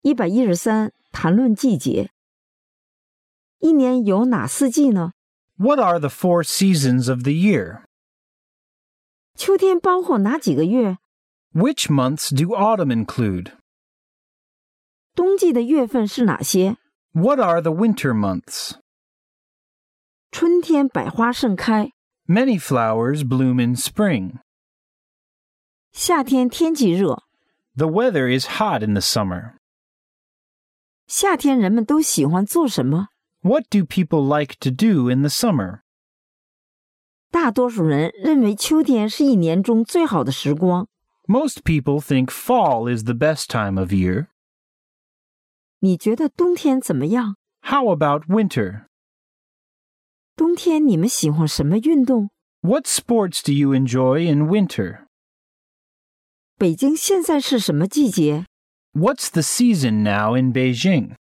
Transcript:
113谈论季节。一年有哪4季呢？ What are the 4 seasons of the year? 秋天包括哪几个月？ Which months do autumn include? 冬季的月份是哪些？ What are the winter months? 春天百花盛开。 Many flowers bloom in spring. 夏天天气热。 The weather is hot in the summer. 夏天人们都喜欢做什么？ What do people like to do in the summer? 大多数人认为秋天是一年中最好的时光。 Most people think fall is the best time of year. 你觉得冬天怎么样？ How about winter? 冬天你们喜欢什么运动？ What sports do you enjoy in winter? 北京现在是什么季节？ What's the season now in Beijing?